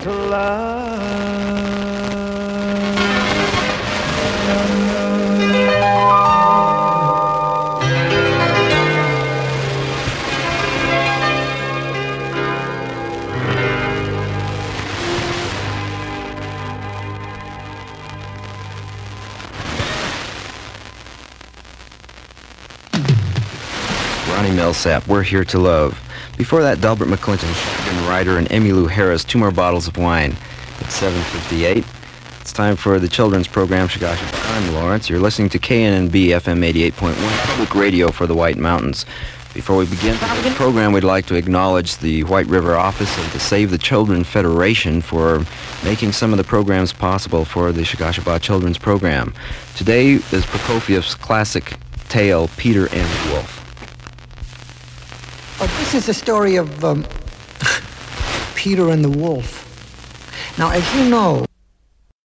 to love. Ronnie Millsap, We're Here to Love. Before that, Delbert McClinton, Shotgun Ryder, and Emmylou Harris, Two More Bottles of Wine. It's 7:58. It's time for the children's program, Chigasha. I'm Lawrence. You're listening to KNNB FM 88.1, public radio for the White Mountains. Before we begin the program, we'd like to acknowledge the White River office of the Save the Children Federation for making some of the programs possible for the Chigasha Children's Program. Today is Prokofiev's classic tale, Peter and the Wolf. This is the story of Peter and the Wolf. Now, as you know,